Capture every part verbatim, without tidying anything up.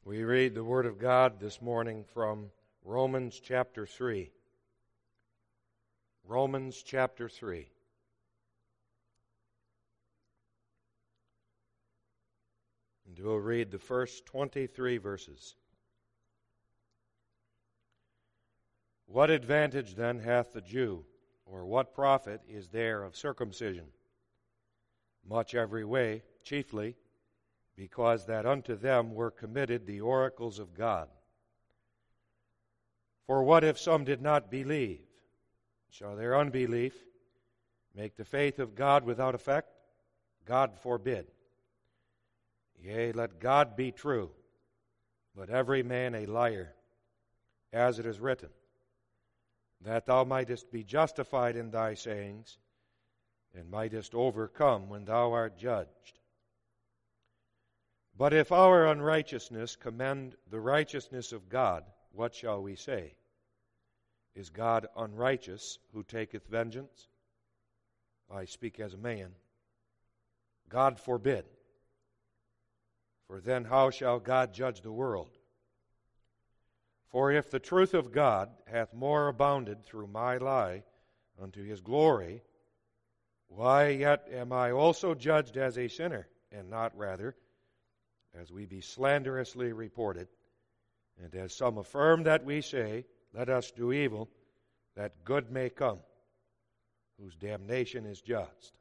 We read the Word of God this morning from Romans chapter three. Romans chapter three. And we'll read the first twenty-three verses. What advantage then hath the Jew, or what profit is there of circumcision? Much every way, chiefly, because that unto them were committed the oracles of God. For what if some did not believe? Shall their unbelief make the faith of God without effect? God forbid. Yea, let God be true, but every man a liar, as it is written, that thou mightest be justified in thy sayings, and mightest overcome when thou art judged. But if our unrighteousness commend the righteousness of God, what shall we say? Is God unrighteous who taketh vengeance? I speak as a man. God forbid. For then how shall God judge the world? For if the truth of God hath more abounded through my lie unto his glory, why yet am I also judged as a sinner, and not rather as we be slanderously reported, and as some affirm that we say, let us do evil, that good may come, whose damnation is just.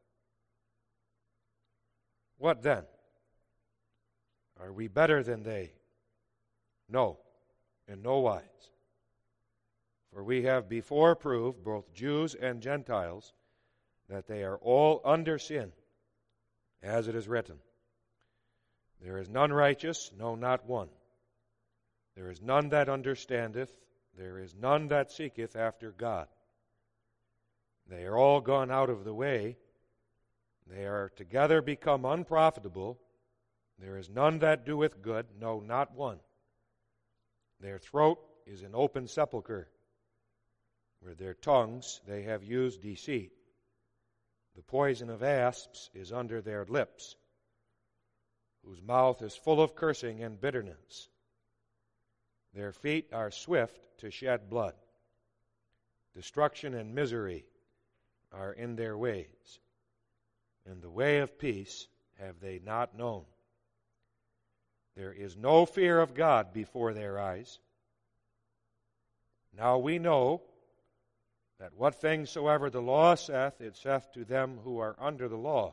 What then? Are we better than they? No, in no wise. For we have before proved, both Jews and Gentiles, that they are all under sin, as it is written, there is none righteous, no, not one. There is none that understandeth, there is none that seeketh after God. They are all gone out of the way, they are together become unprofitable. There is none that doeth good, no, not one. Their throat is an open sepulchre. With their tongues they have used deceit. The poison of asps is under their lips, whose mouth is full of cursing and bitterness. Their feet are swift to shed blood. Destruction and misery are in their ways, and the way of peace have they not known. There is no fear of God before their eyes. Now we know that what things soever the law saith, it saith to them who are under the law,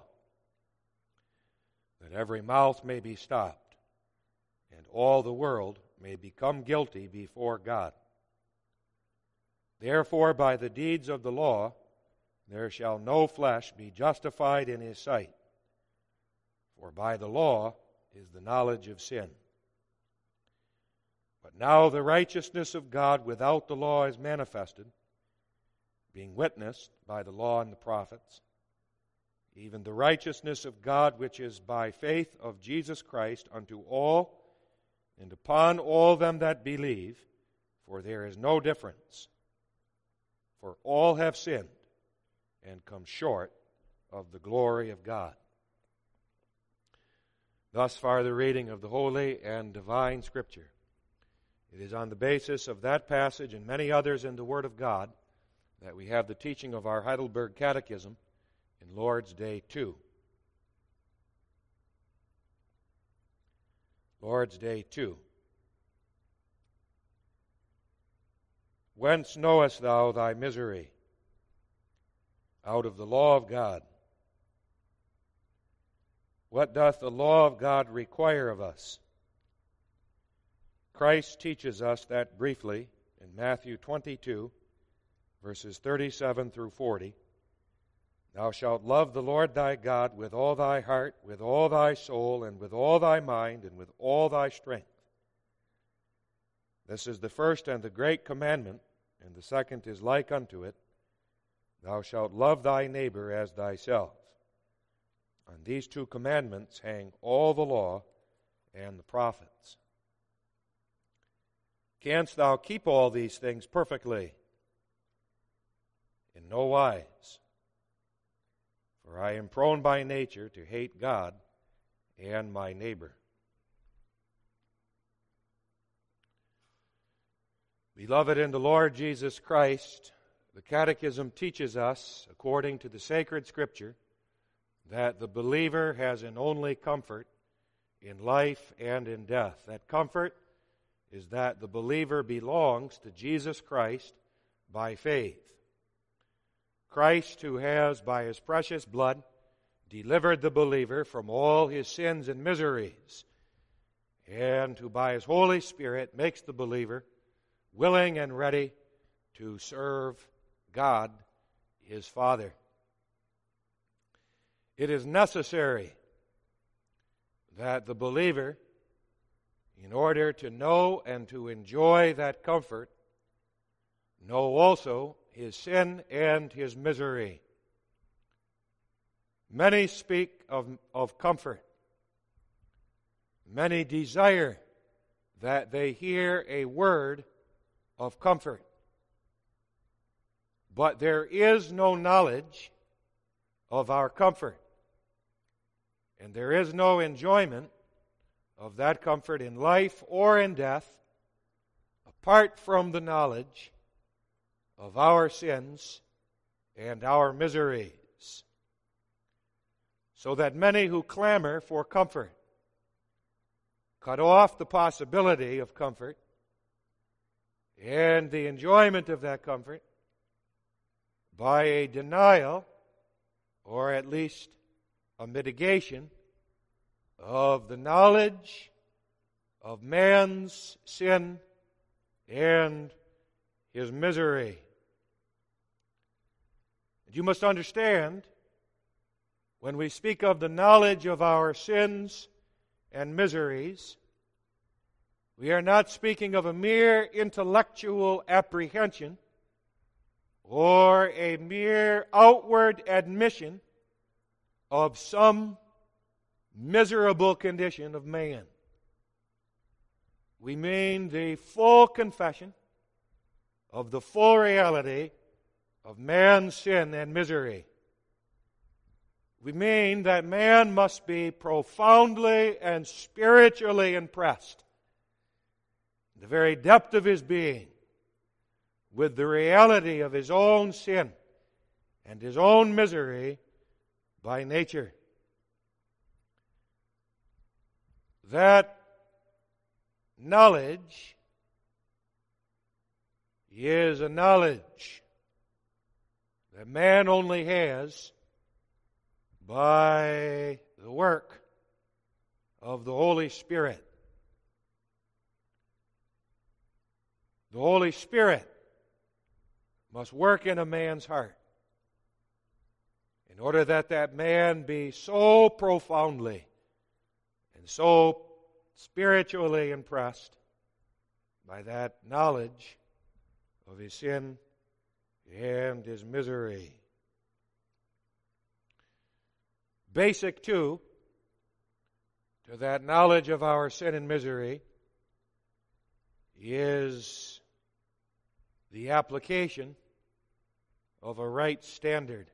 that every mouth may be stopped, and all the world may become guilty before God. Therefore, by the deeds of the law, there shall no flesh be justified in his sight. For by the law is the knowledge of sin. But now the righteousness of God without the law is manifested, being witnessed by the law and the prophets, even the righteousness of God which is by faith of Jesus Christ unto all and upon all them that believe, for there is no difference. For all have sinned and come short of the glory of God. Thus far the reading of the Holy and Divine Scripture. It is on the basis of that passage and many others in the Word of God that we have the teaching of our Heidelberg Catechism in Lord's Day two. Lord's Day two. Whence knowest thou thy misery? Out of the law of God. What doth the law of God require of us? Christ teaches us that briefly in Matthew twenty-two, verses thirty-seven through forty. Thou shalt love the Lord thy God with all thy heart, with all thy soul, and with all thy mind, and with all thy strength. This is the first and the great commandment, and the second is like unto it. Thou shalt love thy neighbor as thyself. On these two commandments hang all the law and the prophets. Canst thou keep all these things perfectly? In no wise. For I am prone by nature to hate God and my neighbor. Beloved in the Lord Jesus Christ, the Catechism teaches us, according to the sacred Scripture, that the believer has an only comfort in life and in death. That comfort is that the believer belongs to Jesus Christ by faith. Christ, who has, by His precious blood, delivered the believer from all his sins and miseries, and who by His Holy Spirit makes the believer willing and ready to serve God, His Father. It is necessary that the believer, in order to know and to enjoy that comfort, know also his sin and his misery. Many speak of, of comfort. Many desire that they hear a word of comfort. But there is no knowledge of our comfort. And there is no enjoyment of that comfort in life or in death apart from the knowledge of our sins and our miseries. So that many who clamor for comfort cut off the possibility of comfort and the enjoyment of that comfort by a denial, or at least a mitigation, of the knowledge of man's sin and his misery. You must understand, when we speak of the knowledge of our sins and miseries, we are not speaking of a mere intellectual apprehension or a mere outward admission of some miserable condition of man. We mean the full confession of the full reality of man's sin and misery. We mean that man must be profoundly and spiritually impressed in the very depth of his being with the reality of his own sin and his own misery by nature. That knowledge is a knowledge that man only has by the work of the Holy Spirit. The Holy Spirit must work in a man's heart in order that that man be so profoundly and so spiritually impressed by that knowledge of his sin and his misery. Basic, too, to that knowledge of our sin and misery is the application of a right standard.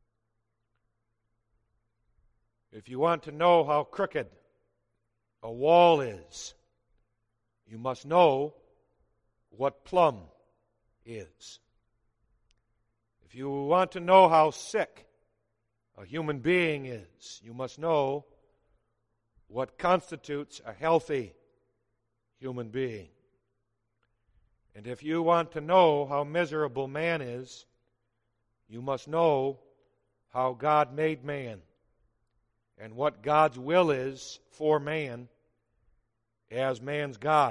If you want to know how crooked a wall is, you must know what plumb is. If you want to know how sick a human being is, you must know what constitutes a healthy human being. And if you want to know how miserable man is, you must know how God made man and what God's will is for man as man's God.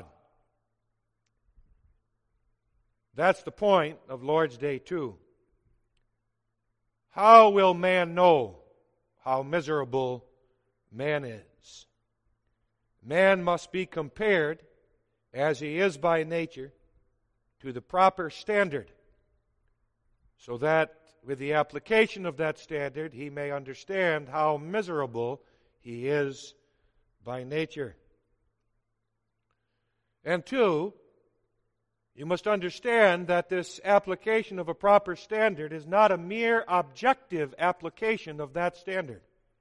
That's the point of Lord's Day two. How will man know how miserable man is? Man must be compared, as he is by nature, to the proper standard, so that with the application of that standard he may understand how miserable he is by nature. And two, you must understand that this application of a proper standard is not a mere objective application of that standard.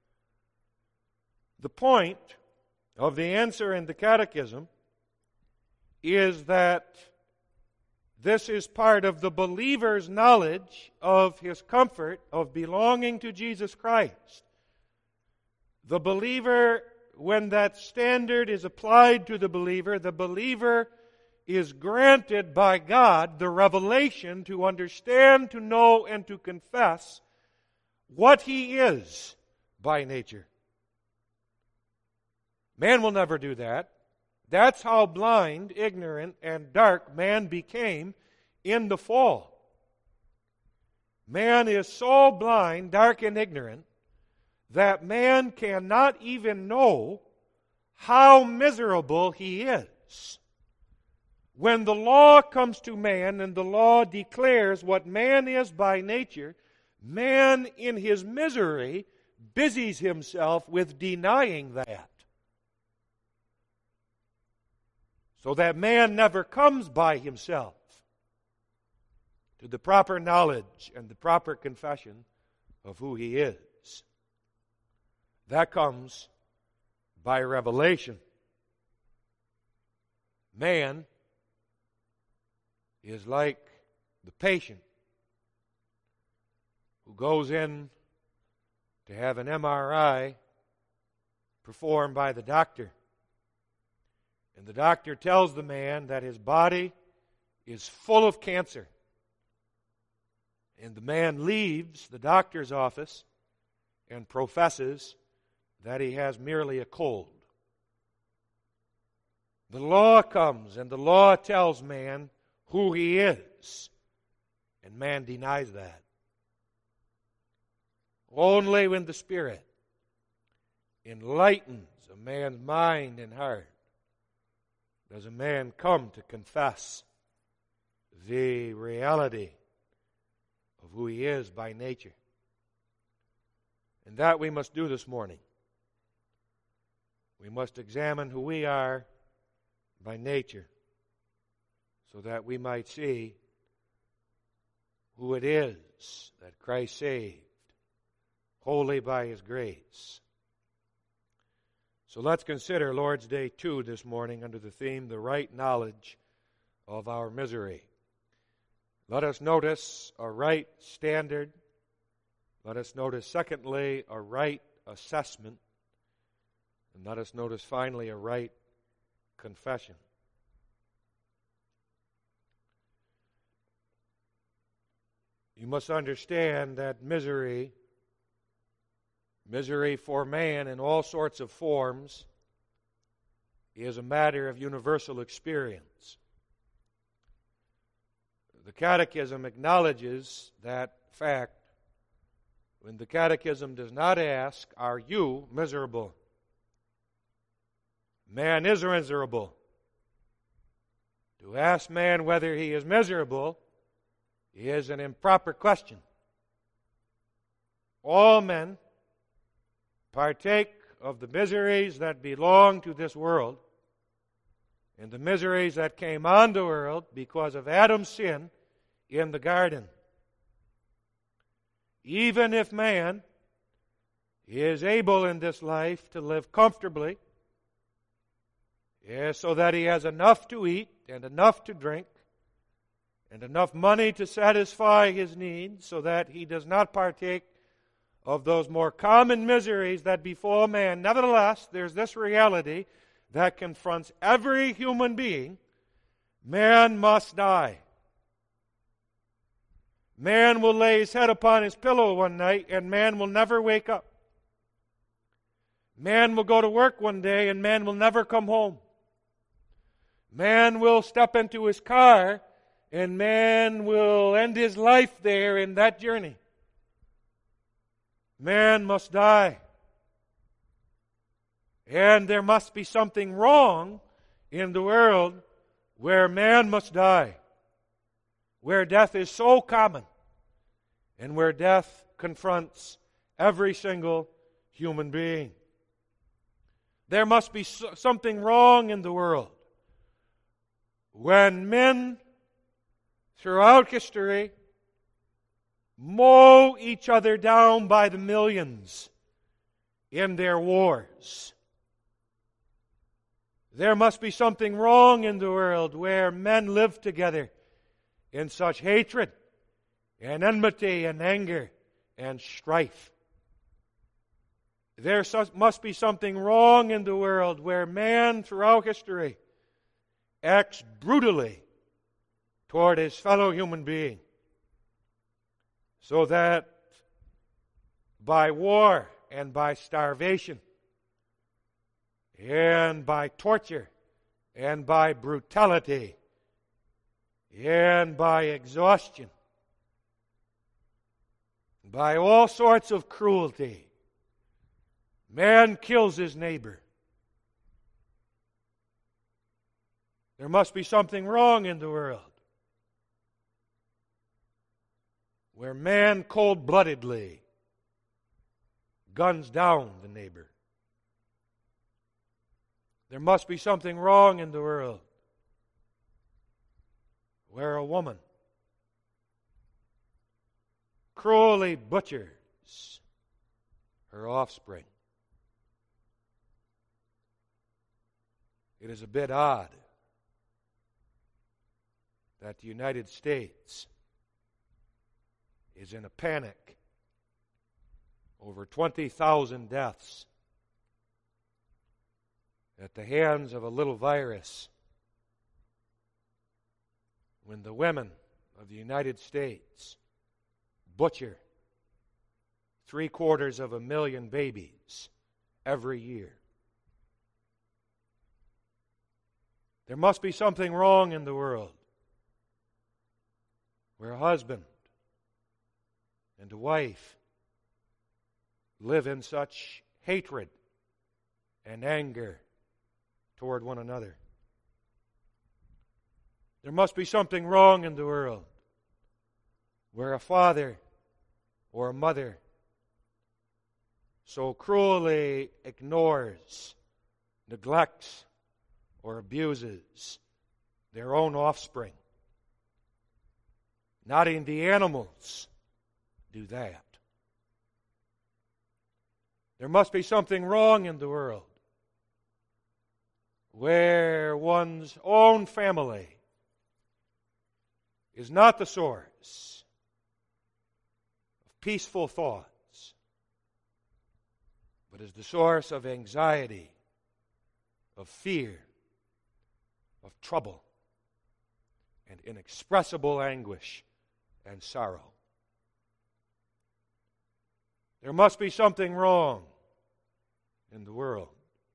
The point of the answer in the Catechism is that This is part of the believer's knowledge of his comfort of belonging to Jesus Christ. The believer, when that standard is applied to the believer, the believer is granted by God the revelation to understand, to know, and to confess what he is by nature. Man will never do that. That's how blind, ignorant, and dark man became in the fall. Man is so blind, dark, and ignorant that man cannot even know how miserable he is. When the law comes to man and the law declares what man is by nature, man in his misery busies himself with denying that. So that man never comes by himself to the proper knowledge and the proper confession of who he is. That comes by revelation. Man is like the patient who goes in to have an M R I performed by the doctor. And the doctor tells the man that his body is full of cancer. And the man leaves the doctor's office and professes that he has merely a cold. The law comes and the law tells man who he is. And man denies that. Only when the Spirit enlightens a man's mind and heart does a man come to confess the reality of who he is by nature. And that we must do this morning. We must examine who we are by nature so that we might see who it is that Christ saved, wholly by His grace. So let's consider Lord's Day two this morning under the theme, the right knowledge of our misery. Let us notice a right standard. Let us notice, secondly, a right assessment. And let us notice, finally, a right confession. You must understand that misery Misery for man in all sorts of forms is a matter of universal experience. The Catechism acknowledges that fact when the Catechism does not ask, are you miserable? Man is miserable. To ask man whether he is miserable is an improper question. All men partake of the miseries that belong to this world and the miseries that came on the world because of Adam's sin in the garden. Even if man is able in this life to live comfortably, yes, so that he has enough to eat and enough to drink and enough money to satisfy his needs so that he does not partake of those more common miseries that befall man. Nevertheless, there's this reality that confronts every human being. Man must die. Man will lay his head upon his pillow one night and man will never wake up. Man will go to work one day and man will never come home. Man will step into his car and man will end his life there in that journey. Man must die. And there must be something wrong in the world where man must die, where death is so common, and where death confronts every single human being. There must be something wrong in the world when men throughout history mow each other down by the millions in their wars. There must be something wrong in the world where men live together in such hatred and enmity and anger and strife. There must be something wrong in the world where man throughout history acts brutally toward his fellow human being, so that by war and by starvation and by torture and by brutality and by exhaustion, by all sorts of cruelty, man kills his neighbor. There must be something wrong in the world where man cold-bloodedly guns down the neighbor. There must be something wrong in the world where a woman cruelly butchers her offspring. It is a bit odd that the United States is in a panic over twenty thousand deaths at the hands of a little virus, when the women of the United States butcher three quarters of a million babies every year. There must be something wrong in the world where a husband and a wife live in such hatred and anger toward one another. There must be something wrong in the world where a father or a mother so cruelly ignores, neglects, or abuses their own offspring. Not even the animals do that. There must be something wrong in the world where one's own family is not the source of peaceful thoughts, but is the source of anxiety, of fear, of trouble, and inexpressible anguish and sorrow. There must be something wrong in the world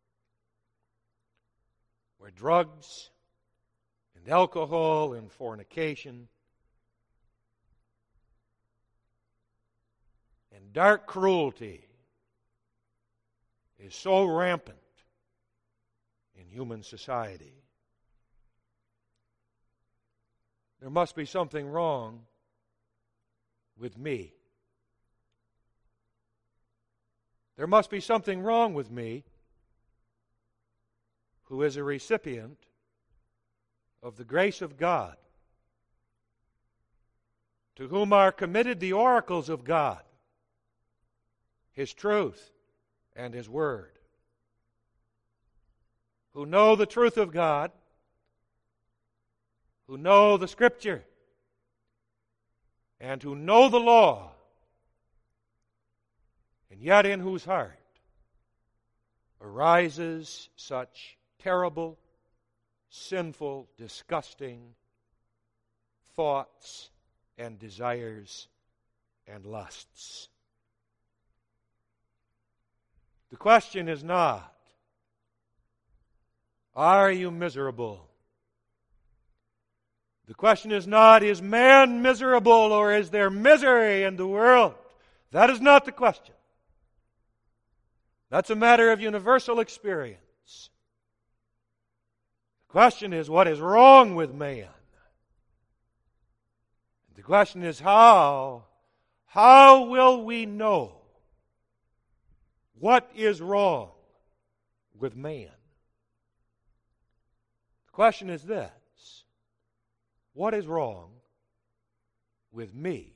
where drugs and alcohol and fornication and dark cruelty is so rampant in human society. There must be something wrong with me. There must be something wrong with me, who is a recipient of the grace of God, to whom are committed the oracles of God, His truth and His Word, who know the truth of God, who know the Scripture, and who know the law, and yet in whose heart arises such terrible, sinful, disgusting thoughts and desires and lusts. The question is not, are you miserable? The question is not, is man miserable or is there misery in the world? That is not the question. That's a matter of universal experience. The question is, what is wrong with man? The question is, how, how will we know what is wrong with man? The question is this: what is wrong with me?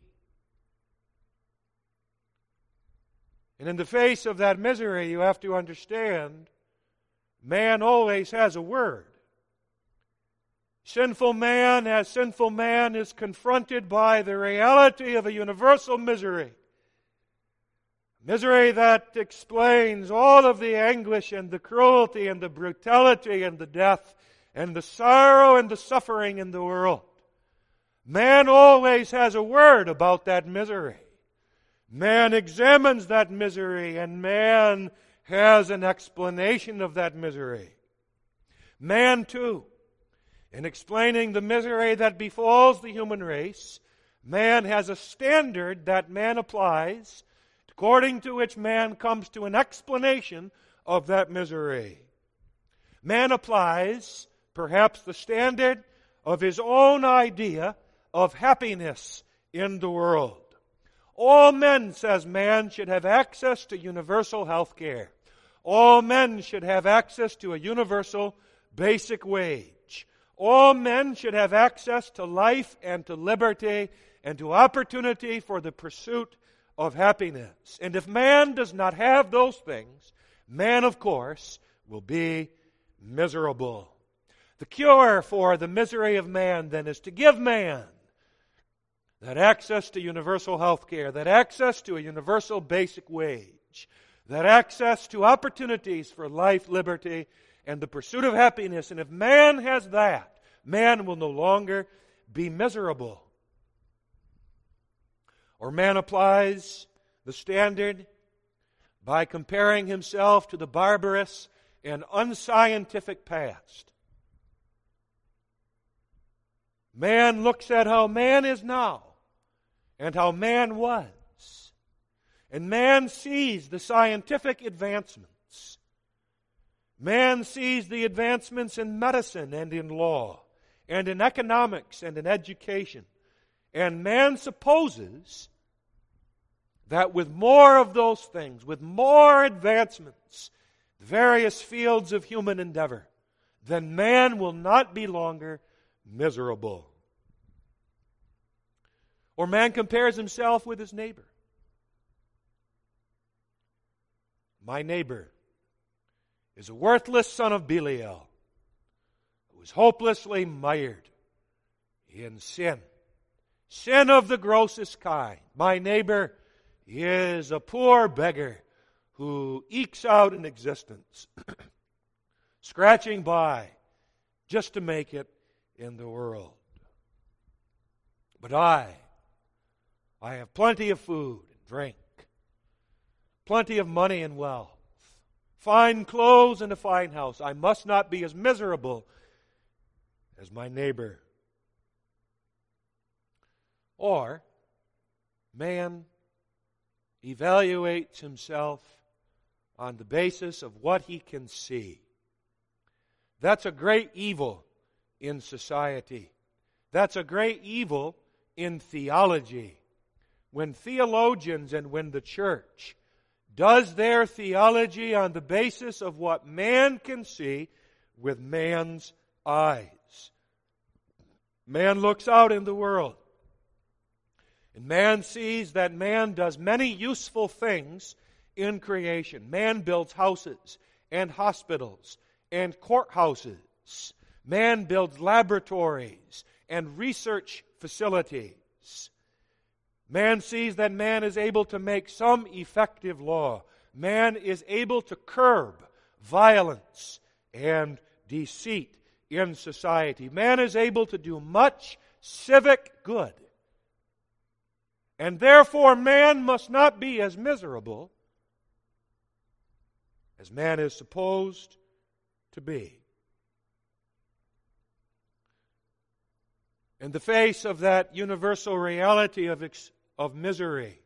And in the face of that misery, you have to understand, man always has a word. Sinful man, as sinful man, is confronted by the reality of a universal misery. Misery that explains all of the anguish and the cruelty and the brutality and the death and the sorrow and the suffering in the world. Man always has a word about that misery. Man examines that misery, and man has an explanation of that misery. Man, too, in explaining the misery that befalls the human race, man has a standard that man applies, according to which man comes to an explanation of that misery. Man applies, perhaps, the standard of his own idea of happiness in the world. All men, says man, should have access to universal health care. All men should have access to a universal basic wage. All men should have access to life and to liberty and to opportunity for the pursuit of happiness. And if man does not have those things, man, of course, will be miserable. The cure for the misery of man, then, is to give man that access to universal health care, that access to a universal basic wage, that access to opportunities for life, liberty, and the pursuit of happiness. And if man has that, man will no longer be miserable. Or man applies the standard by comparing himself to the barbarous and unscientific past. Man looks at how man is now and how man was. And man sees the scientific advancements. Man sees the advancements in medicine and in law and in economics and in education. And man supposes that with more of those things, with more advancements, various fields of human endeavor, then man will not be longer miserable. Or man compares himself with his neighbor. My neighbor is a worthless son of Belial who is hopelessly mired in sin. Sin of the grossest kind. My neighbor is a poor beggar who ekes out an existence, scratching by just to make it in the world. But I, I have plenty of food and drink, plenty of money and wealth, fine clothes and a fine house. I must not be as miserable as my neighbor. Or, man evaluates himself on the basis of what he can see. That's a great evil in society. That's a great evil in theology. When theologians and when the church does their theology on the basis of what man can see with man's eyes. Man looks out in the world, and man sees that man does many useful things in creation. Man builds houses and hospitals and courthouses. Man builds laboratories and research facilities. Man sees that man is able to make some effective law. Man is able to curb violence and deceit in society. Man is able to do much civic good. And therefore, man must not be as miserable as man is supposed to be. In the face of that universal reality of, ex- of misery,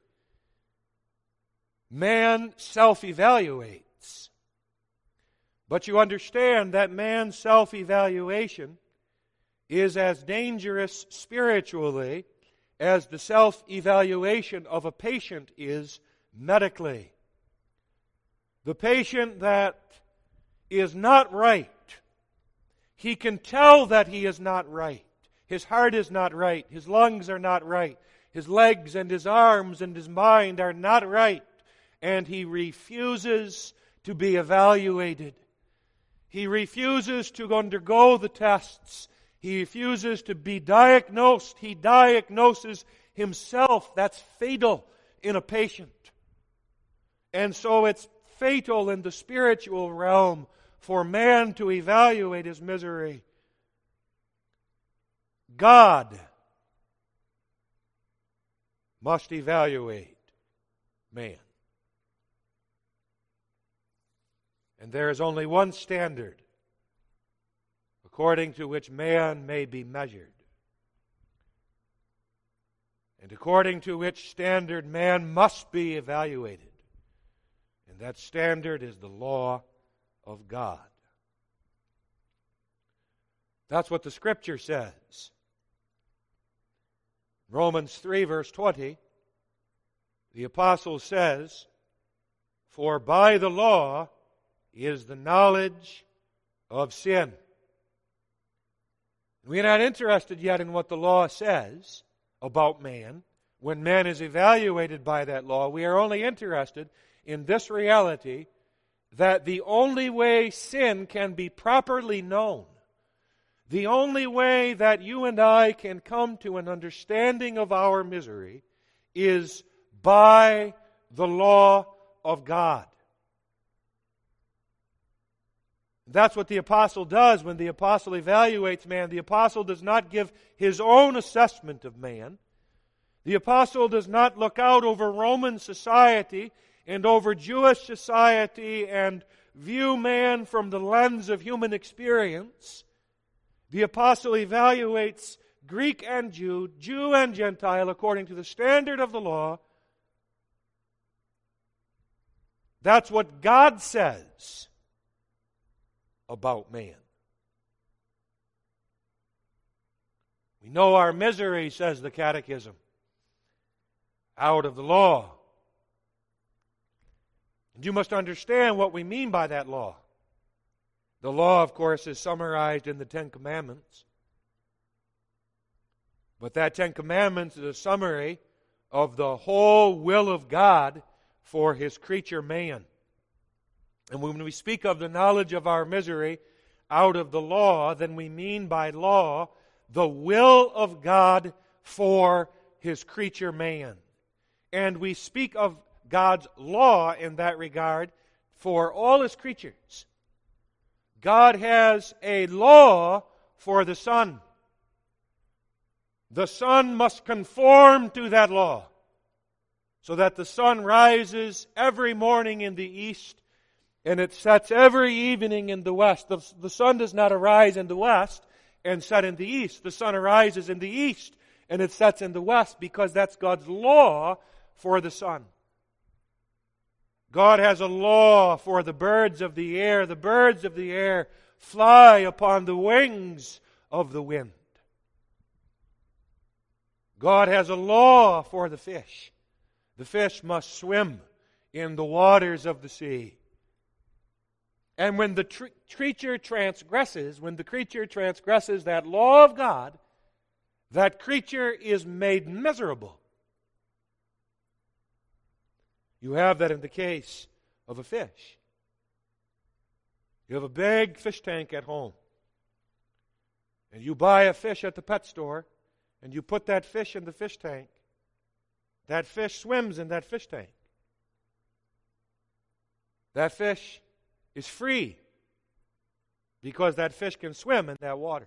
man self-evaluates. But you understand that man's self-evaluation is as dangerous spiritually as the self-evaluation of a patient is medically. The patient that is not right, he can tell that he is not right. His heart is not right. His lungs are not right. His legs and his arms and his mind are not right. And he refuses to be evaluated. He refuses to undergo the tests. He refuses to be diagnosed. He diagnoses himself. That's fatal in a patient. And so it's fatal in the spiritual realm for man to evaluate his misery. God must evaluate man. And there is only one standard according to which man may be measured, and according to which standard man must be evaluated. And that standard is the law of God. That's what the Scripture says. Romans three, verse twenty, the apostle says, "For by the law is the knowledge of sin." We're not interested yet in what the law says about man. When man is evaluated by that law, we are only interested in this reality that the only way sin can be properly known, the only way that you and I can come to an understanding of our misery is by the law of God. That's what the apostle does when the apostle evaluates man. The apostle does not give his own assessment of man. The apostle does not look out over Roman society and over Jewish society and view man from the lens of human experience. The apostle evaluates Greek and Jew, Jew and Gentile, according to the standard of the law. That's what God says about man. We know our misery, says the Catechism, out of the law. And you must understand what we mean by that law. The law, of course, is summarized in the Ten Commandments. But that Ten Commandments is a summary of the whole will of God for His creature man. And when we speak of the knowledge of our misery out of the law, then we mean by law the will of God for His creature man. And we speak of God's law in that regard for all His creatures. God has a law for the sun. The sun must conform to that law, so that the sun rises every morning in the east and it sets every evening in the west. The, the sun does not arise in the west and set in the east. The sun arises in the east and it sets in the west, because that's God's law for the sun. God has a law for the birds of the air. The birds of the air fly upon the wings of the wind. God has a law for the fish. The fish must swim in the waters of the sea. And when the tr- creature transgresses, when the creature transgresses that law of God, that creature is made miserable. You have that in the case of a fish. You have a big fish tank at home, and you buy a fish at the pet store, and you put that fish in the fish tank. That fish swims in that fish tank. That fish is free because that fish can swim in that water.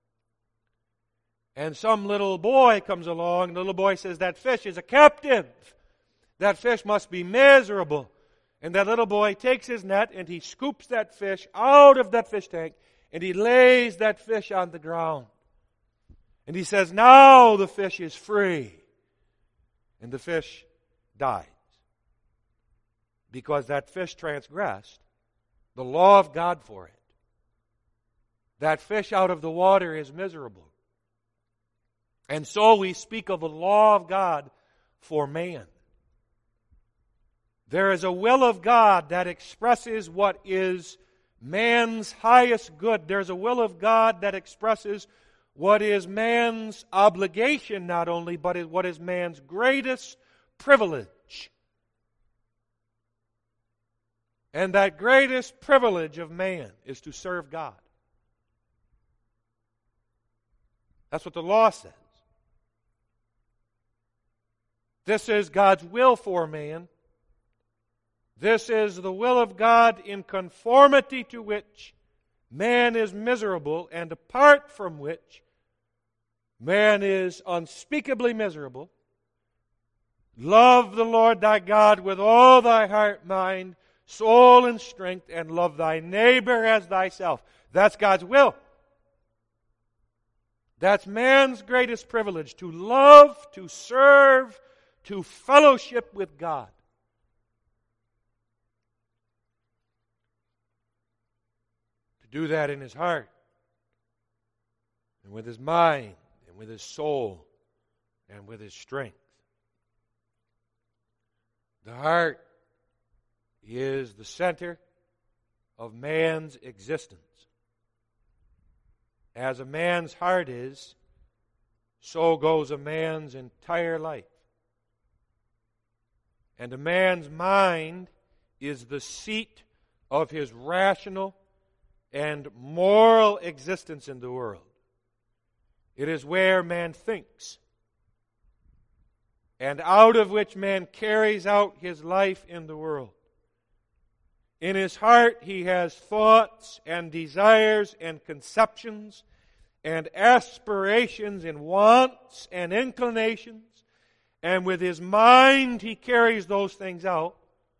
And some little boy comes along, and the little boy says, that fish is a captive. That fish must be miserable. And that little boy takes his net and he scoops that fish out of that fish tank and he lays that fish on the ground. And he says, now the fish is free. And the fish dies. Because that fish transgressed the law of God for it. That fish out of the water is miserable. And so we speak of a law of God for man. There is a will of God that expresses what is man's highest good. There's a will of God that expresses what is man's obligation not only, but what is man's greatest privilege. And that greatest privilege of man is to serve God. That's what the law says. This is God's will for man. This is the will of God in conformity to which man is miserable and apart from which man is unspeakably miserable. Love the Lord thy God with all thy heart, mind, soul, and strength, and love thy neighbor as thyself. That's God's will. That's man's greatest privilege, to love, to serve, to fellowship with God. To do that in his heart, and with his mind, and with his soul, and with his strength. The heart is the center of man's existence. As a man's heart is, so goes a man's entire life. And a man's mind is the seat of his rational and moral existence in the world. It is where man thinks, and out of which man carries out his life in the world. In his heart he has thoughts and desires and conceptions and aspirations and wants and inclinations. And with his mind he carries those things out.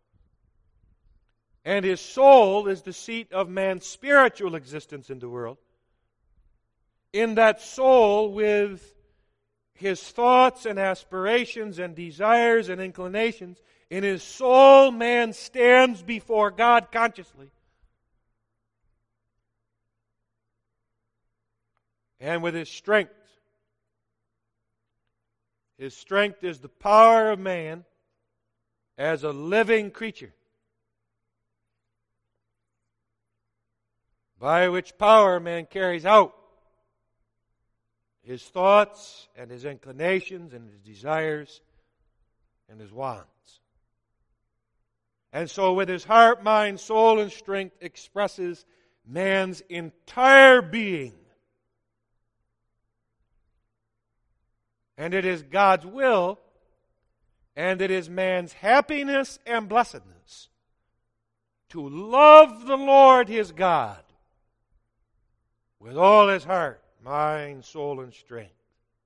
And his soul is the seat of man's spiritual existence in the world. In that soul, with his thoughts and aspirations and desires and inclinations, in his soul, man stands before God consciously. And with his strength, his strength is the power of man as a living creature, by which power man carries out his thoughts and his inclinations and his desires and his wants. And so with his heart, mind, soul, and strength expresses man's entire being. And it is God's will, and it is man's happiness and blessedness to love the Lord his God with all his heart, mind, soul, and strength.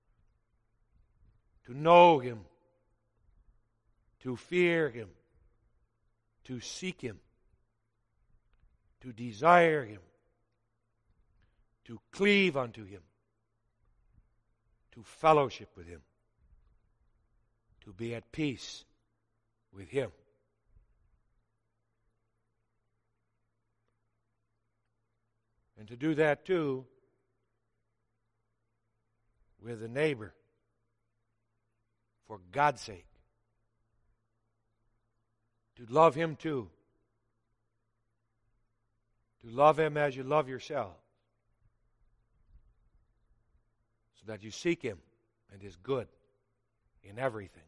To know him, to fear him, to seek him, to desire him, to cleave unto him, to fellowship with him, to be at peace with him. And to do that too with a neighbor for God's sake. To love him too. To love him as you love yourself. So that you seek him and his good in everything.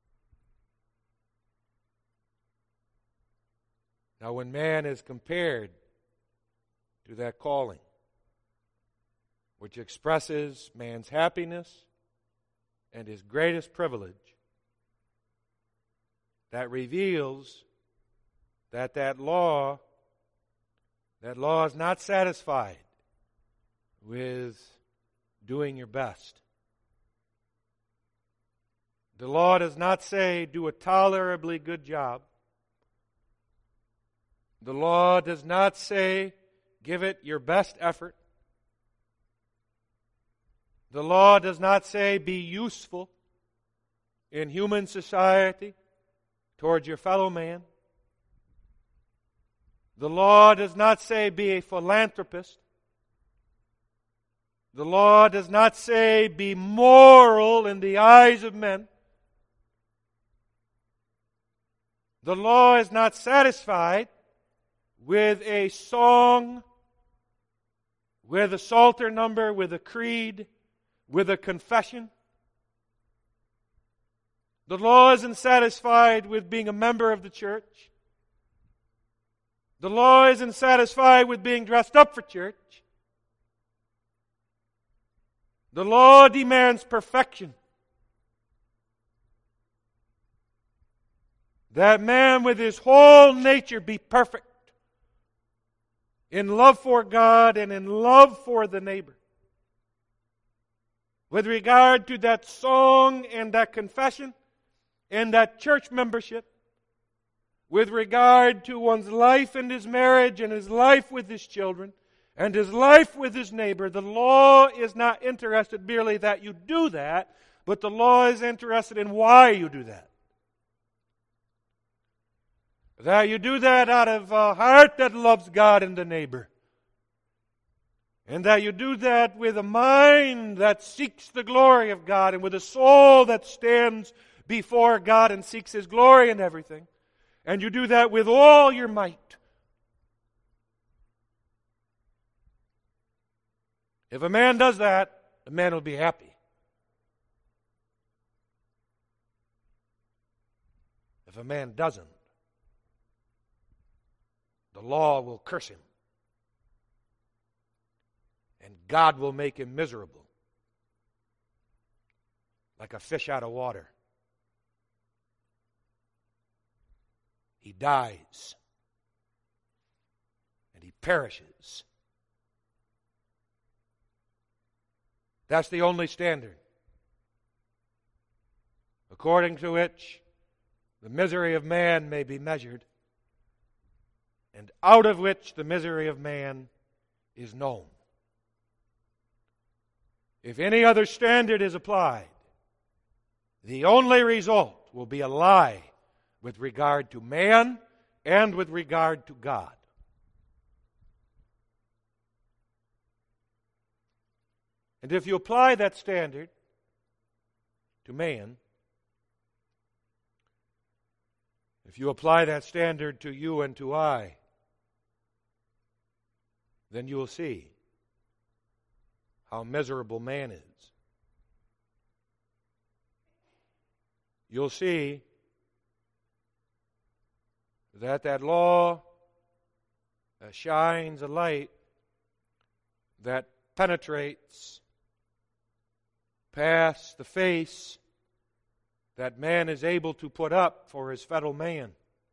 Now when man is compared to that calling, which expresses man's happiness and his greatest privilege, that reveals that that law, that law is not satisfied with doing your best. The law does not say, do a tolerably good job. The law does not say, give it your best effort. The law does not say, be useful in human society towards your fellow man. The law does not say, be a philanthropist. The law does not say, be moral in the eyes of men. The law is not satisfied with a song, with a psalter number, with a creed, with a confession. The law isn't satisfied with being a member of the church. The law isn't satisfied with being dressed up for church. The law demands perfection. That man with his whole nature be perfect in love for God and in love for the neighbor. With regard to that song and that confession and that church membership, with regard to one's life and his marriage and his life with his children and his life with his neighbor, the law is not interested merely that you do that, but the law is interested in why you do that. That you do that out of a heart that loves God and the neighbor. And that you do that with a mind that seeks the glory of God and with a soul that stands before God and seeks His glory in everything. And you do that with all your might. If a man does that, the man will be happy. If a man doesn't, the law will curse him. And God will make him miserable. Like a fish out of water. He dies. And he perishes. That's the only standard according to which the misery of man may be measured, and out of which the misery of man is known. If any other standard is applied, the only result will be a lie with regard to man and with regard to God. And if you apply that standard to man, if you apply that standard to you and to I, then you will see how miserable man is. You'll see that that law uh, shines a light that penetrates past the face that man is able to put up for his fellow man.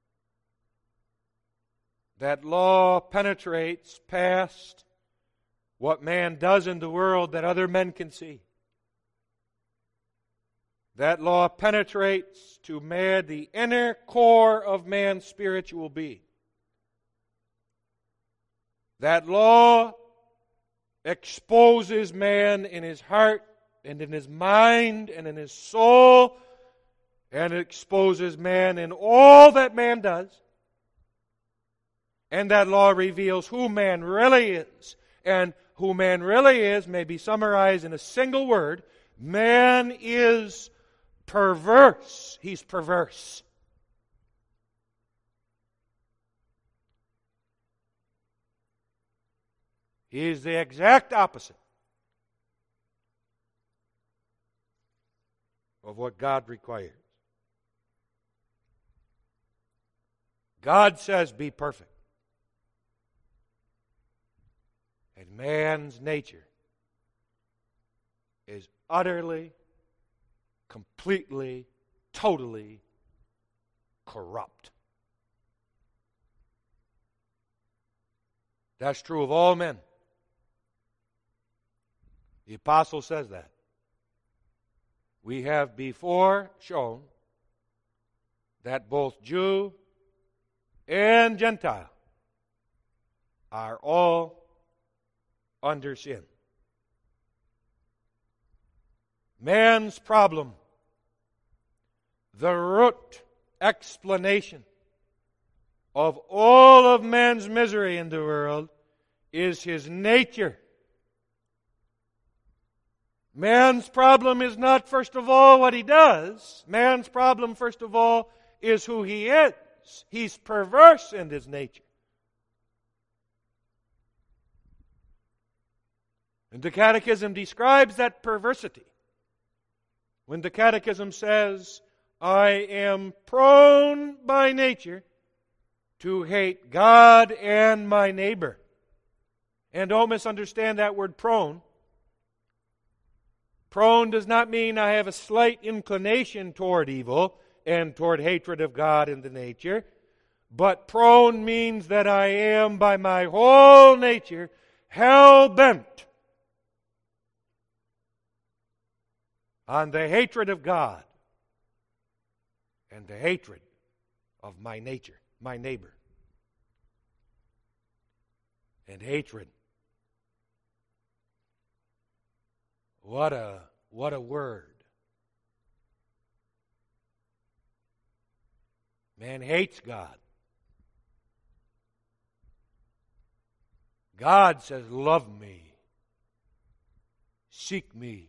That law penetrates past what man does in the world that other men can see. That law penetrates to man the inner core of man's spiritual being. That law exposes man in his heart and in his mind and in his soul, and it exposes man in all that man does. And that law reveals who man really is. And who man really is may be summarized in a single word. Man is perverse. He's perverse. He is the exact opposite of what God requires. God says, be perfect. And man's nature is utterly, completely, totally corrupt. That's true of all men. The apostle says that. We have before shown that both Jew and Gentile are all under sin. Man's problem, the root explanation of all of man's misery in the world, is his nature. Man's problem is not, first of all, what he does. Man's problem, first of all, is who he is. He's perverse in his nature. And the Catechism describes that perversity. When the Catechism says, I am prone by nature to hate God and my neighbor. And don't misunderstand that word prone. Prone does not mean I have a slight inclination toward evil and toward hatred of God in the nature, but prone means that I am by my whole nature hell-bent on the hatred of God and the hatred of my nature, my neighbor. And hatred. What a what a word. Man hates God. God says, love me, seek me,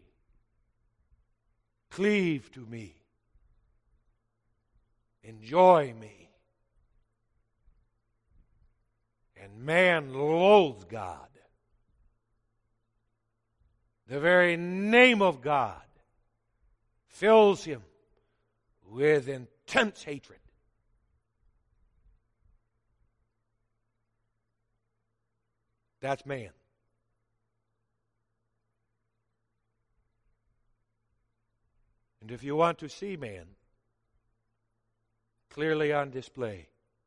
cleave to me, enjoy me. And man loathes God. The very name of God fills him with intense hatred. That's man. And if you want to see man clearly on display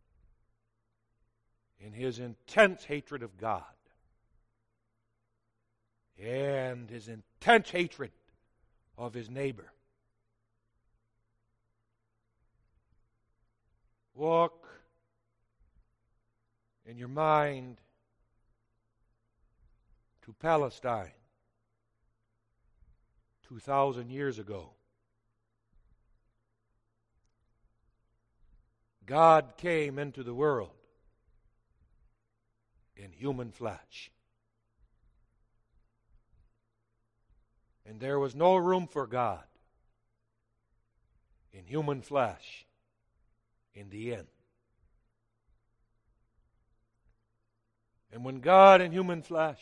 in his intense hatred of God and his intense hatred of his neighbor, walk in your mind to Palestine two thousand years ago. God came into the world in human flesh. And there was no room for God in human flesh in the end. And when God in human flesh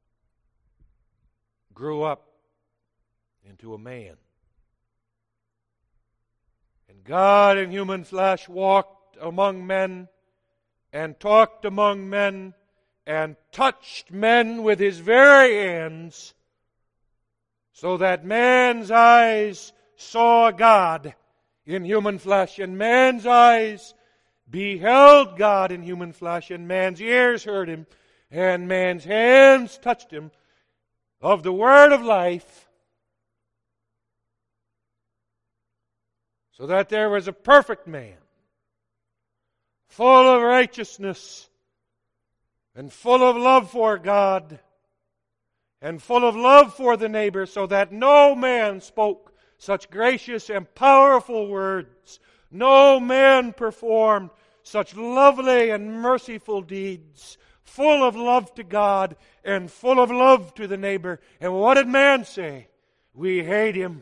grew up into a man, and God in human flesh walked among men and talked among men and touched men with his very hands, so that man's eyes saw God in human flesh, and man's eyes beheld God in human flesh, and man's ears heard him, and man's hands touched him of the word of life, so that there was a perfect man, full of righteousness, and full of love for God, and full of love for the neighbor, so that no man spoke such gracious and powerful words. No man performed such lovely and merciful deeds, full of love to God and full of love to the neighbor. And what did man say? We hate him.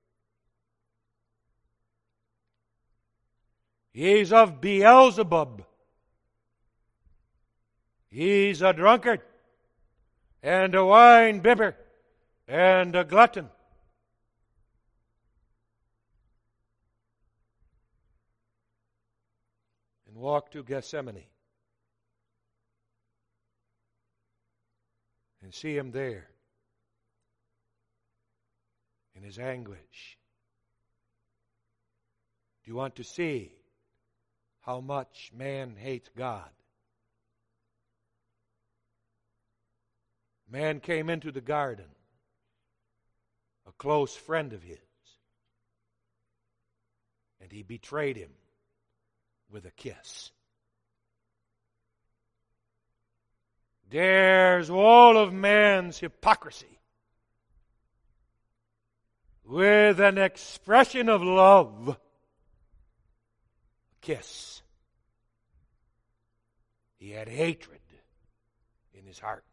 He's of Beelzebub. He's a drunkard and a wine bibber and a glutton. And walk to Gethsemane and see him there in his anguish. Do you want to see how much man hates God? Man came into the garden, a close friend of his, and he betrayed him with a kiss. There's all of man's hypocrisy with an expression of love. A kiss. He had hatred in his heart.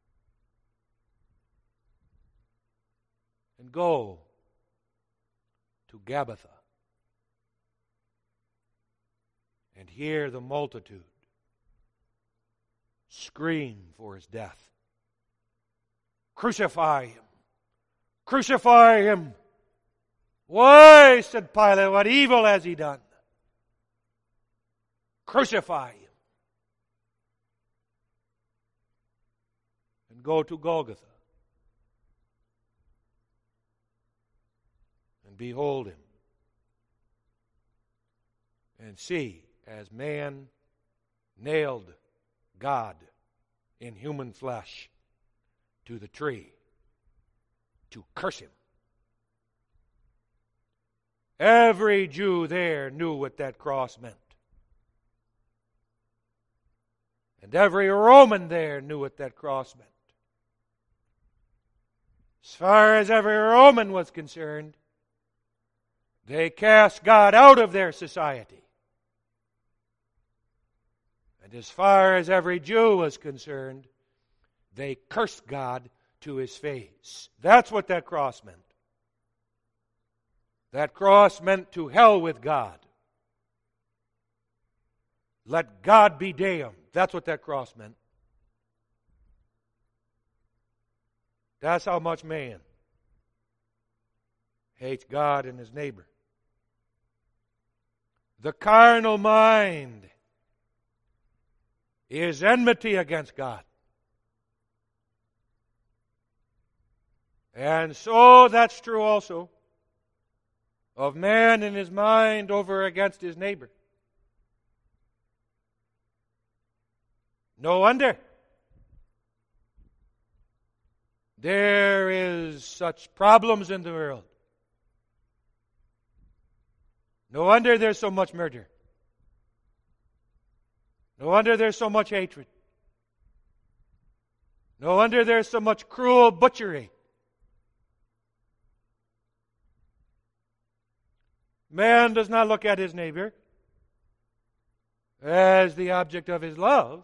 And go to Gabbatha and hear the multitude scream for his death. Crucify him! Crucify him! Why, said Pilate, what evil has he done? Crucify him! And go to Golgotha and behold him, and see, as man nailed God in human flesh to the tree to curse him. Every Jew there knew what that cross meant. And every Roman there knew what that cross meant. As far as every Roman was concerned, they cast God out of their society. And as far as every Jew was concerned, they cursed God to his face. That's what that cross meant. That cross meant to hell with God. Let God be damned. That's what that cross meant. That's how much man hates God and his neighbor. The carnal mind is enmity against God. And so that's true also of man in his mind over against his neighbor. No wonder there is such problems in the world. No wonder there's so much murder. No wonder there's so much hatred. No wonder there's so much cruel butchery. Man does not look at his neighbor as the object of his love,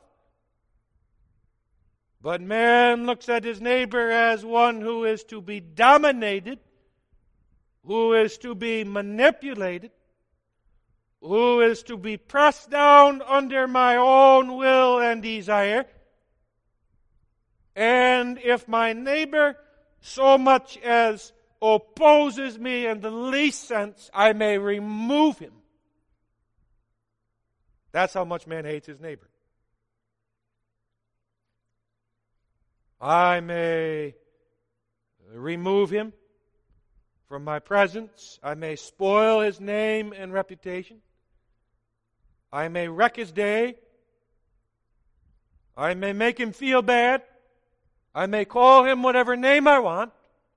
but man looks at his neighbor as one who is to be dominated, who is to be manipulated, who is to be pressed down under my own will and desire. And if my neighbor so much as opposes me in the least sense, I may remove him. That's how much man hates his neighbor. I may remove him from my presence. I may spoil his name and reputation. I may wreck his day. I may make him feel bad. I may call him whatever name I want.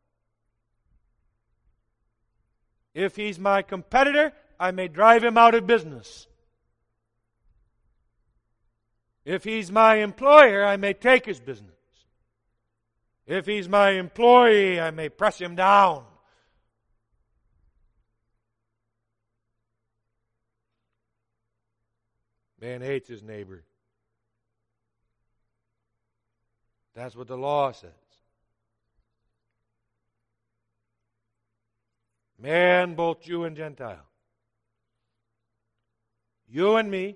If he's my competitor, I may drive him out of business. If he's my employer, I may take his business. If he's my employee, I may press him down. Man hates his neighbor. That's what the law says. Man, both Jew and Gentile. You and me,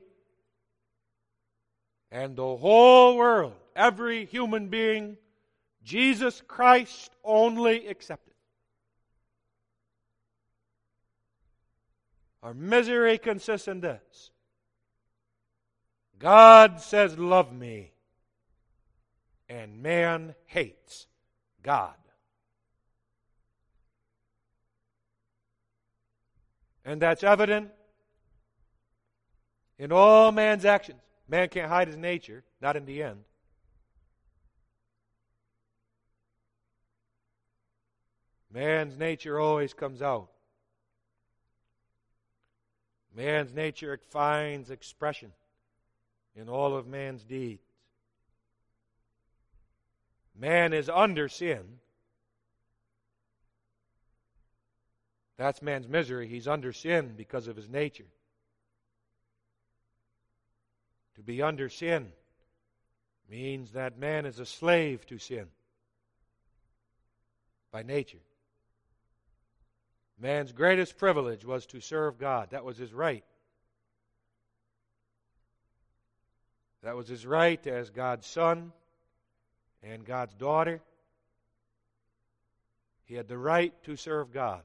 and the whole world, every human being, Jesus Christ only accepted. Our misery consists in this. God says, love me, and man hates God. And that's evident in all man's actions. Man can't hide his nature, not in the end. Man's nature always comes out. Man's nature finds expression in all of man's deeds. Man is under sin. That's man's misery. He's under sin because of his nature. To be under sin means that man is a slave to sin by nature. Man's greatest privilege was to serve God. That was his right. That was his right as God's son and God's daughter. He had the right to serve God.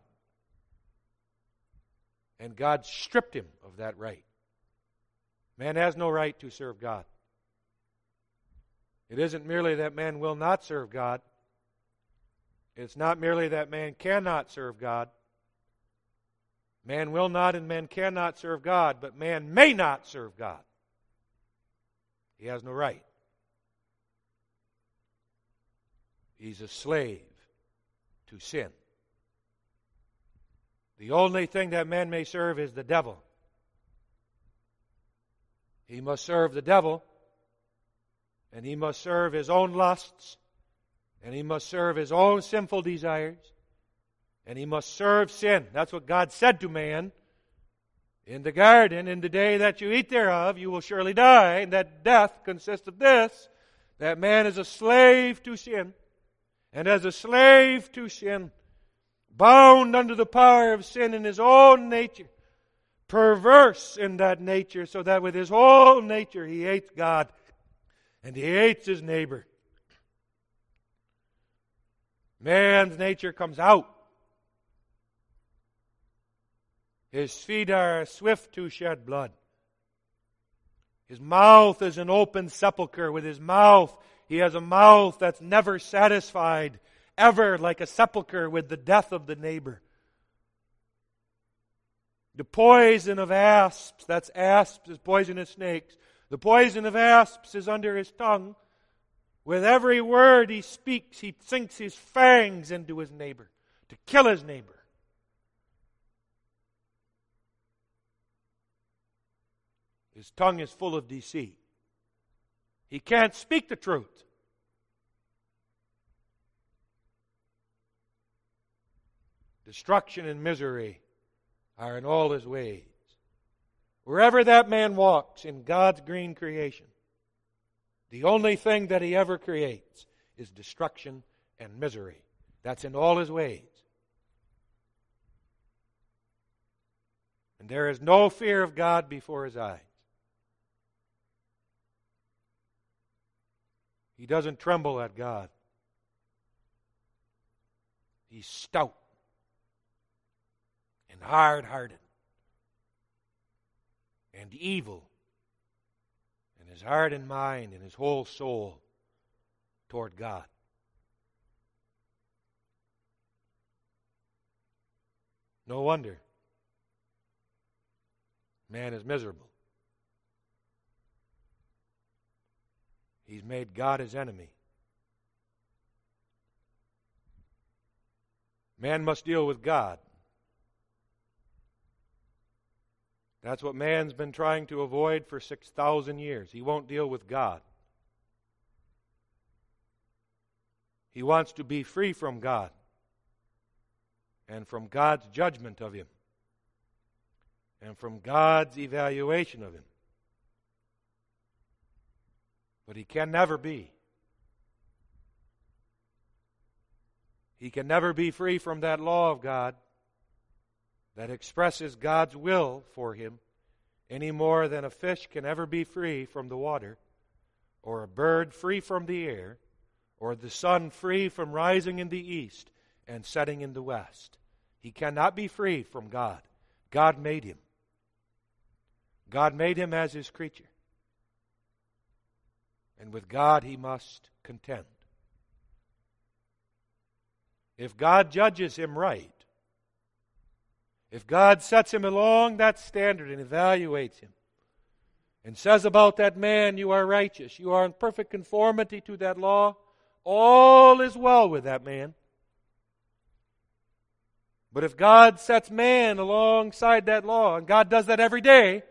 And God stripped him of that right. Man has no right to serve God. It isn't merely that man will not serve God. It's not merely that man cannot serve God. Man will not and man cannot serve God, but man may not serve God. He has no right. He's a slave to sin. The only thing that man may serve is the devil. He must serve the devil, and he must serve his own lusts, and he must serve his own sinful desires, and he must serve sin. That's what God said to man in the garden. In the day that you eat thereof, you will surely die. And that death consists of this, that man is a slave to sin. And as a slave to sin, bound under the power of sin in his own nature, perverse in that nature, so that with his whole nature he hates God and he hates his neighbor. Man's nature comes out. His feet are swift to shed blood. His mouth is an open sepulchre. With his mouth, he has a mouth that's never satisfied, ever like a sepulchre with the death of the neighbor. The poison of asps, that's asps is poisonous snakes. The poison of asps is under his tongue. With every word he speaks, he sinks his fangs into his neighbor to kill his neighbor. His tongue is full of deceit. He can't speak the truth. Destruction and misery are in all his ways. Wherever that man walks in God's green creation, the only thing that he ever creates is destruction and misery. That's in all his ways. And there is no fear of God before his eyes. He doesn't tremble at God. He's stout and hard-hearted and evil in his heart and mind and his whole soul toward God. No wonder man is miserable. He's made God his enemy. Man must deal with God. That's what man's been trying to avoid for six thousand years. He won't deal with God. He wants to be free from God and from God's judgment of him and from God's evaluation of him. But he can never be. He can never be free from that law of God that expresses God's will for him any more than a fish can ever be free from the water, or a bird free from the air, or the sun free from rising in the east and setting in the west. He cannot be free from God. God made him. God made him as his creature. And with God he must contend. If God judges him right, if God sets him along that standard and evaluates him, and says about that man, you are righteous, you are in perfect conformity to that law, all is well with that man. But if God sets man alongside that law, and God does that every day,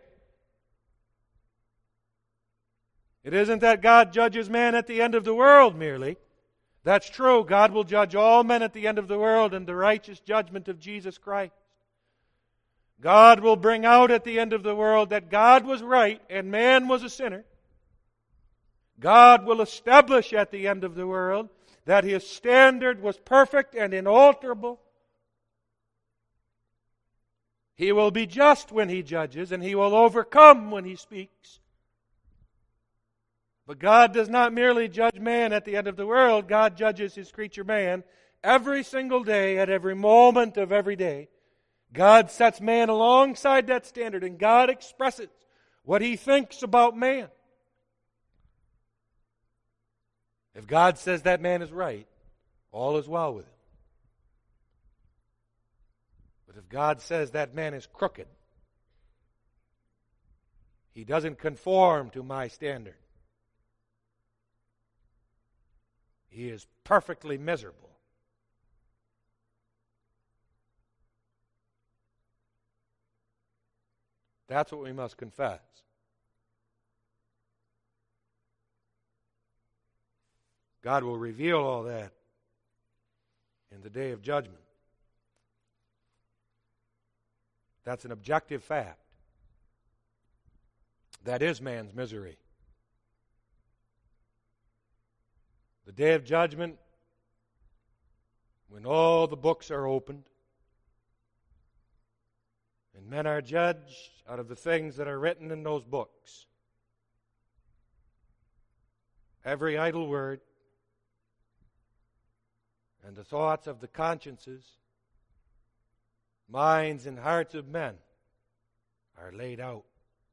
it isn't that God judges man at the end of the world merely. That's true. God will judge all men at the end of the world in the righteous judgment of Jesus Christ. God will bring out at the end of the world that God was right and man was a sinner. God will establish at the end of the world that His standard was perfect and inalterable. He will be just when He judges, and He will overcome when He speaks. But God does not merely judge man at the end of the world. God judges His creature man every single day, at every moment of every day. God sets man alongside that standard, and God expresses what He thinks about man. If God says that man is right, all is well with him. But if God says that man is crooked, he doesn't conform to my standard, he is perfectly miserable, that's what we must confess. God will reveal all that in the day of judgment. That's an objective fact. That is man's misery. The day of judgment, when all the books are opened, and men are judged out of the things that are written in those books. Every idle word and the thoughts of the consciences, minds and hearts of men are laid out.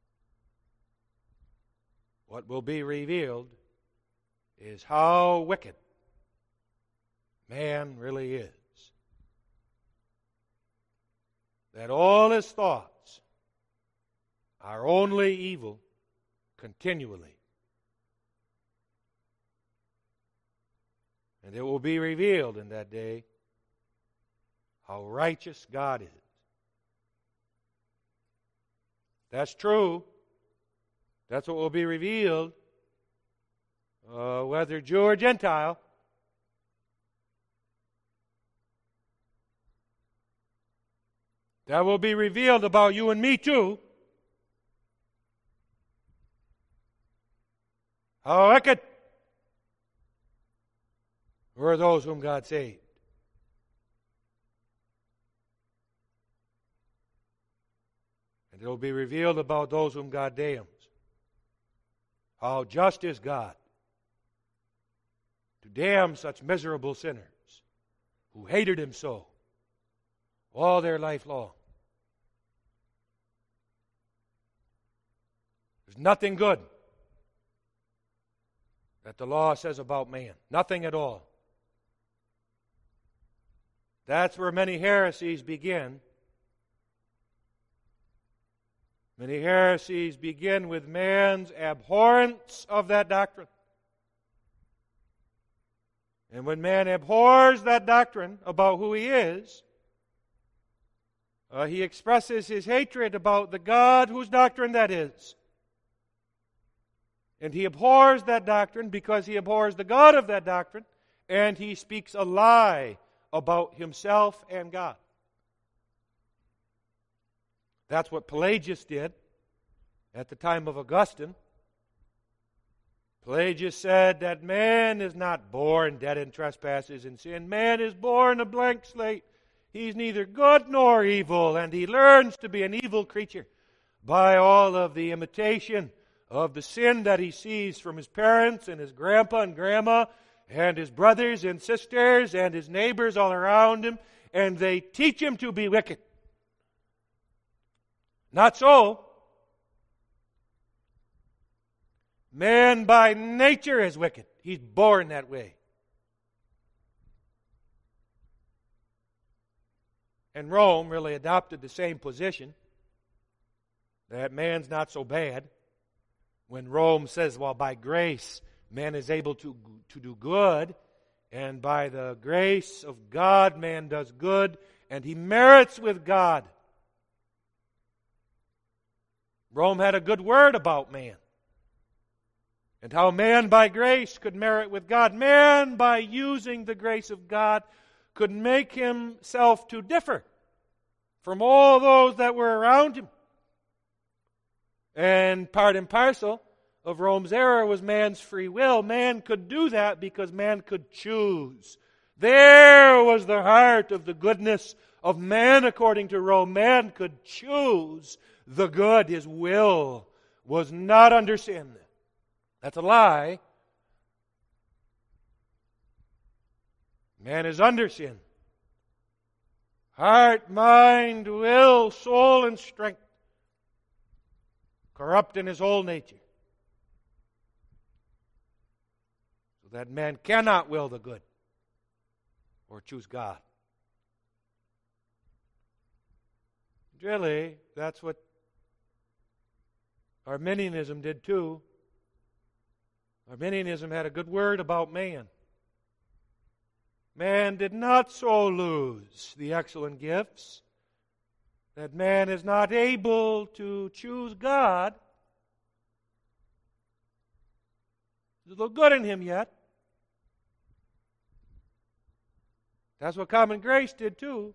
What will be revealed is how wicked man really is. That all his thoughts are only evil continually. And it will be revealed in that day how righteous God is. That's true. That's what will be revealed, uh, whether Jew or Gentile. That will be revealed about you and me too. How wicked were those whom God saved. And it will be revealed about those whom God damns. How just is God to damn such miserable sinners who hated Him so all their life long. There's nothing good that the law says about man. Nothing at all. That's where many heresies begin. Many heresies begin with man's abhorrence of that doctrine. And when man abhors that doctrine about who he is, uh, he expresses his hatred about the God whose doctrine that is. And he abhors that doctrine because he abhors the God of that doctrine, and he speaks a lie about himself and God. That's what Pelagius did at the time of Augustine. Pelagius said that man is not born dead in trespasses and sin. Man is born a blank slate. He's neither good nor evil, and he learns to be an evil creature by all of the imitation of the sin that he sees from his parents and his grandpa and grandma and his brothers and sisters and his neighbors all around him, and they teach him to be wicked. Not so. Man by nature is wicked. He's born that way. And Rome really adopted the same position, that man's not so bad. When Rome says, well, by grace, man is able to, to do good, and by the grace of God, man does good, and he merits with God. Rome had a good word about man, and how man by grace could merit with God. Man, by using the grace of God, could make himself to differ from all those that were around him. And part and parcel of Rome's error was man's free will. Man could do that because man could choose. There was the heart of the goodness of man according to Rome. Man could choose the good. His will was not under sin. That's a lie. Man is under sin. Heart, mind, will, soul, and strength. Corrupt in his whole nature. So that man cannot will the good or choose God. Really, that's what Arminianism did too. Arminianism had a good word about man. Man did not so lose the excellent gifts that man is not able to choose God. There's a little good in him yet. That's what common grace did too.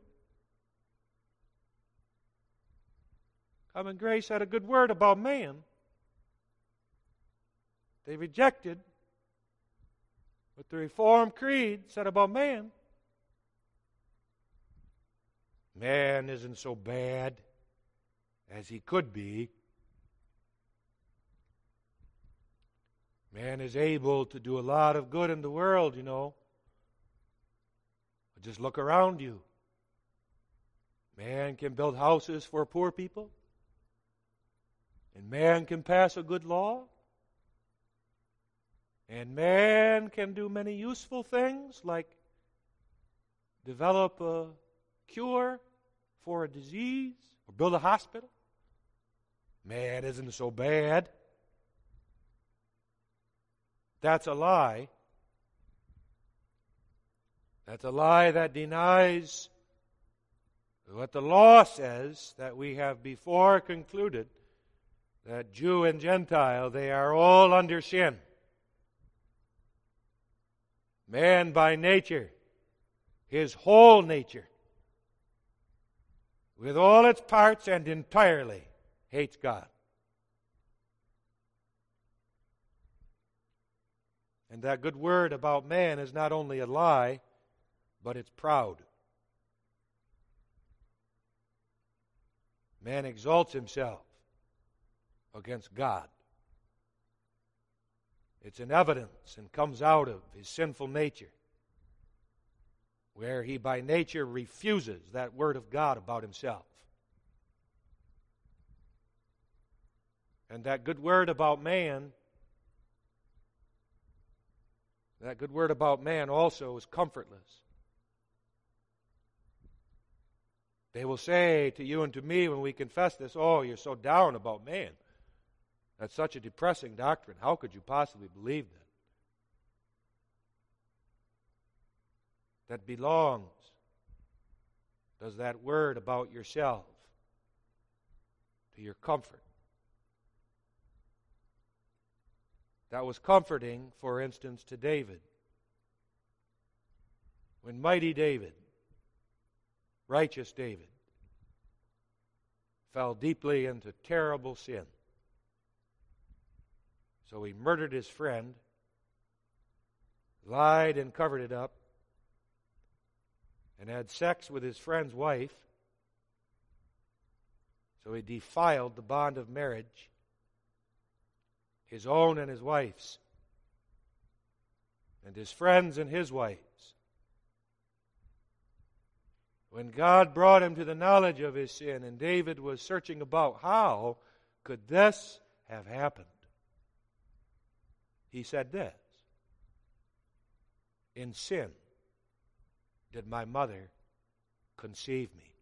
Common grace had a good word about man. They rejected what the Reformed Creed said about man. Man isn't so bad as he could be. Man is able to do a lot of good in the world, you know. Just look around you. Man can build houses for poor people. And man can pass a good law. And man can do many useful things like develop a cure for a disease or build a hospital. Man isn't so bad. That's a lie. That's a lie that denies what the law says, that we have before concluded, that Jew and Gentile, they are all under sin. Man by nature, his whole nature, with all its parts and entirely, hates God. And that good word about man is not only a lie, but it's proud. Man exalts himself against God. It's an evidence and comes out of his sinful nature, where he by nature refuses that word of God about himself. And that good word about man, that good word about man also is comfortless. They will say to you and to me when we confess this, oh, you're so down about man. That's such a depressing doctrine. How could you possibly believe that? That belongs, does that word about yourself, to your comfort. That was comforting, for instance, to David. When mighty David, righteous David, fell deeply into terrible sin. So he murdered his friend, lied and covered it up, and had sex with his friend's wife. So he defiled the bond of marriage, his own and his wife's, and his friends and his wife's. When God brought him to the knowledge of his sin, and David was searching about how could this have happened, he said this: in sin did my mother conceive me.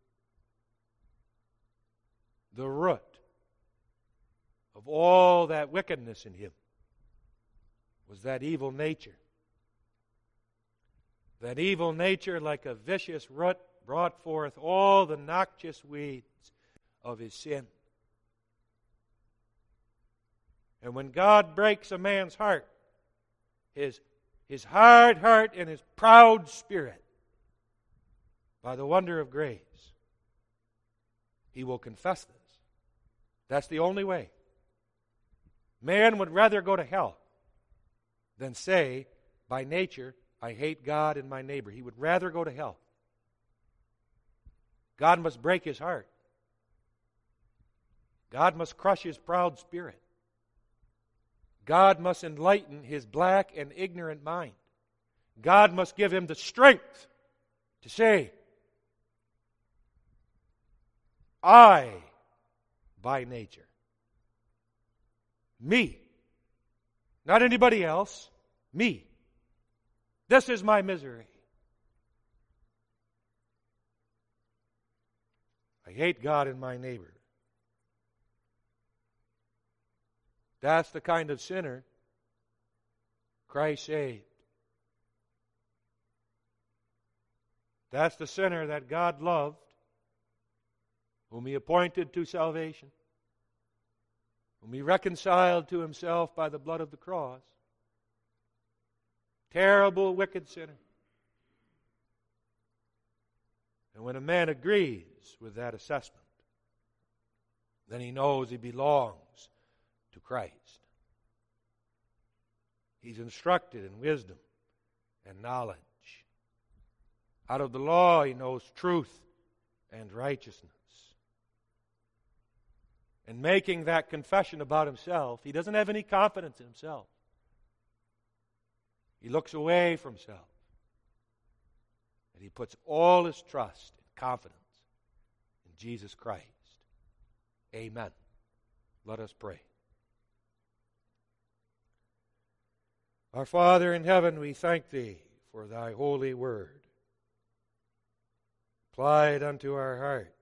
The root of all that wickedness in him was that evil nature. That evil nature, like a vicious root, brought forth all the noxious weeds of his sin. And when God breaks a man's heart, his, his hard heart and his proud spirit, by the wonder of grace, he will confess this. That's the only way. Man would rather go to hell than say, by nature, I hate God and my neighbor. He would rather go to hell. God must break his heart. God must crush his proud spirit. God must enlighten his black and ignorant mind. God must give him the strength to say, I, by nature, me, not anybody else, me, this is my misery. I I hate God and my neighbor. That's the kind of sinner Christ saved. That's the sinner that God loved, whom He appointed to salvation, whom He reconciled to Himself by the blood of the cross. Terrible, wicked sinner. And when a man agrees with that assessment, then he knows he belongs to Christ. He's instructed in wisdom and knowledge. Out of the law he knows truth and righteousness. And making that confession about himself, he doesn't have any confidence in himself. He looks away from self. And he puts all his trust and confidence in Jesus Christ. Amen. Let us pray. Our Father in heaven, we thank Thee for Thy holy word. Apply it unto our hearts,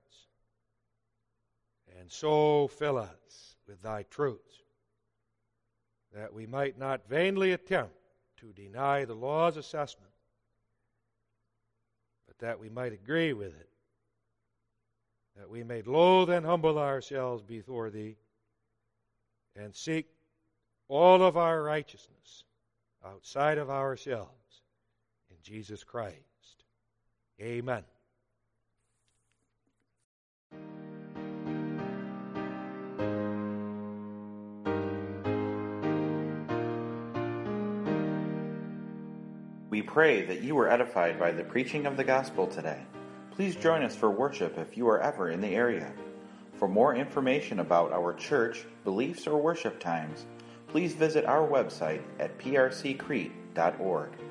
and so fill us with Thy truths, that we might not vainly attempt to deny the law's assessment, but that we might agree with it, that we may loathe and humble ourselves before Thee, and seek all of our righteousness outside of ourselves in Jesus Christ. Amen. We pray that you were edified by the preaching of the gospel today. Please join us for worship if you are ever in the area. For more information about our church, beliefs, or worship times, please visit our website at p r c crete dot org.